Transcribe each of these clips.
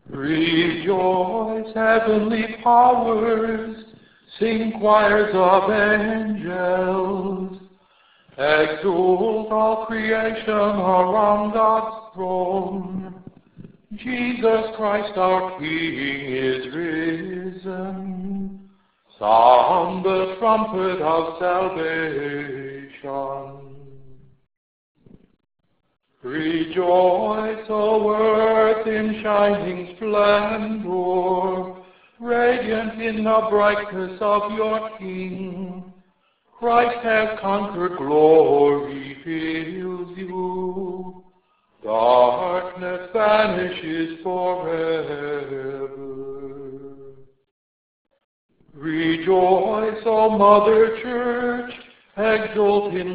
Rejoice, heavenly powers, sing choirs of angels, exult all creation around God's throne. Jesus Christ our King is risen. Sound the trumpet of salvation. Rejoice, O earth, in shining splendor, radiant in the brightness of your King. Christ has conquered, glory fills you. Darkness vanishes forever. Rejoice, O Mother Church, exult in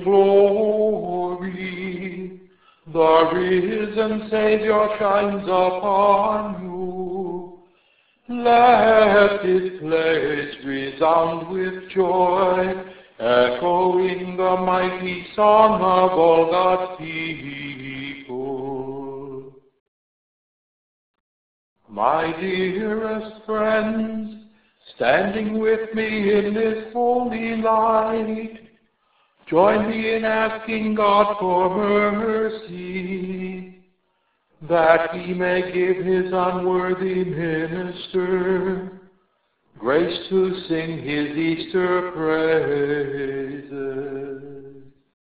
glory. The risen Savior shines upon you. Let this place resound with joy, echoing the mighty song of all God's people. My dearest friends, standing with me in this holy light, join me in asking God for mercy, that he may give his unworthy minister grace to sing his Easter praises.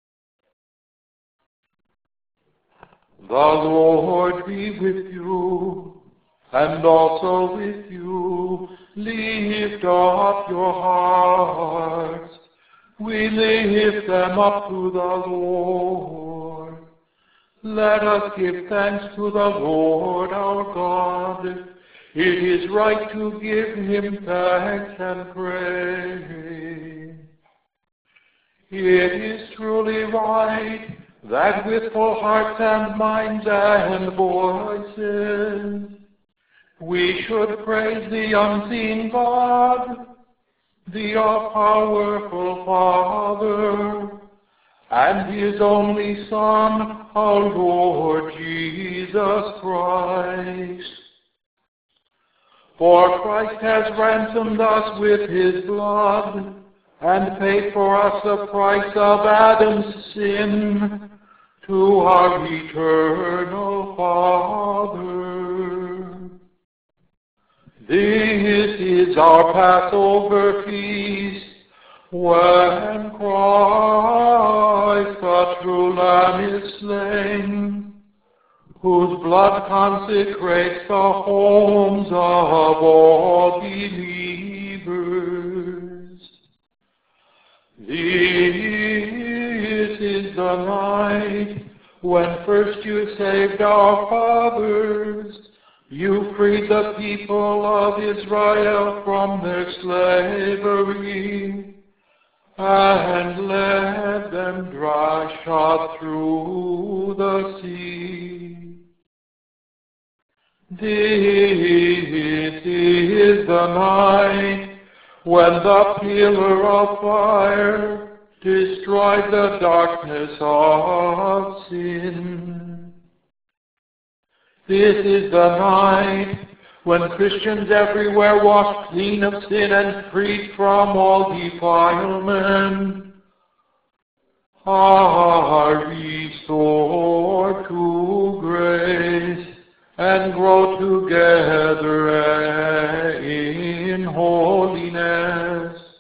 The Lord be with you, and also with you. Lift up your hearts. We lift them up to the Lord. Let us give thanks to the Lord our God. It is right to give him thanks and praise. It is truly right that with full hearts and minds and voices we should praise the unseen God, the all-powerful Father, and his only Son, our Lord Jesus Christ. For Christ has ransomed us with his blood, and paid for us the price of Adam's sin, to our eternal Father. This is our Passover feast, when Christ, the true Lamb, is slain, whose blood consecrates the homes of all believers. This is the night when first you saved our fathers. You freed the people of Israel from their slavery and led them dry shod through the sea. This is the night when the pillar of fire destroyed the darkness of sin. This is the night when Christians everywhere washed clean of sin and freed from all defilement are restored to grace and grow together in holiness.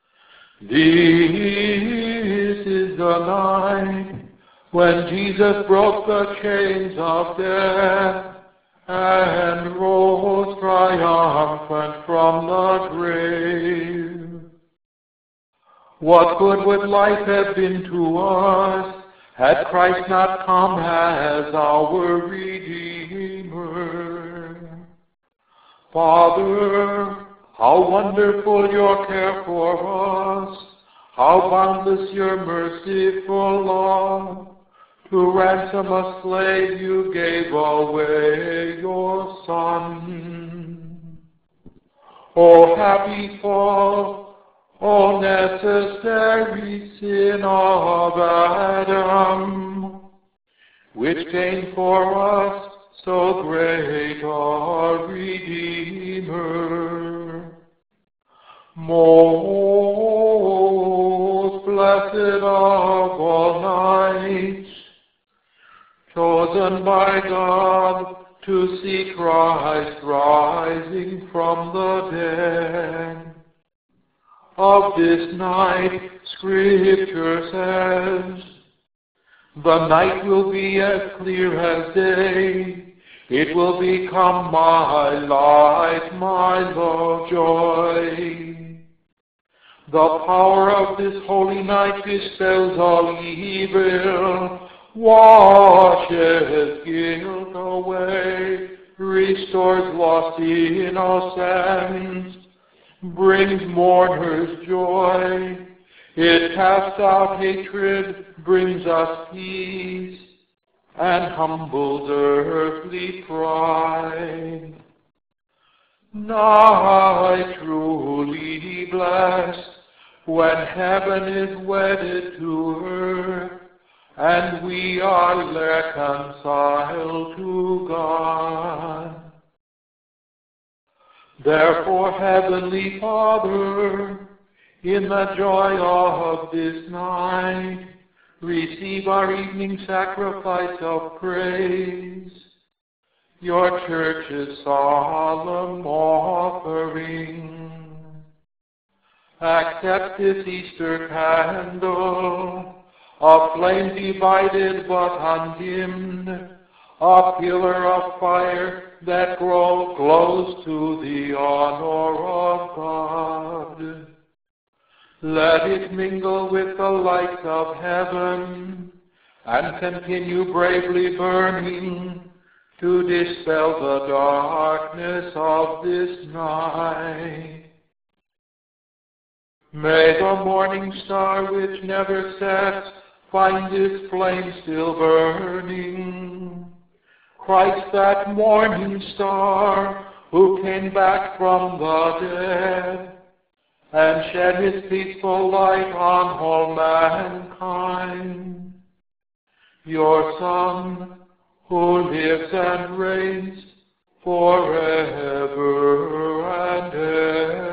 This is the night when Jesus broke the chains of death and rose triumphant from the grave. What good would life have been to us had Christ not come as our Redeemer? Father, how wonderful your care for us, how boundless your merciful love. To ransom a slave you gave away your Son. O happy fall, O necessary sin of Adam, which gained for us so great our Redeemer. Most blessed of all nights, chosen by God to see Christ rising from the dead. Of this night, Scripture says, the night will be as clear as day. It will become my light, my love, joy. The power of this holy night dispels all evil, washes guilt away, restores lost innocence, brings mourners joy. It casts out hatred, brings us peace, and humbles earthly pride. Night truly blessed, when heaven is wedded to earth, and we are reconciled to God. Therefore, Heavenly Father, in the joy of this night, receive our evening sacrifice of praise, your church's solemn offering. Accept this Easter candle, a flame divided but undimmed, a pillar of fire that glows to the honor of God. Let it mingle with the lights of heaven and continue bravely burning to dispel the darkness of this night. May the morning star which never sets find its flame still burning. Christ, that morning star, who came back from the dead and shed his peaceful light on all mankind. Your Son, who lives and reigns forever and ever.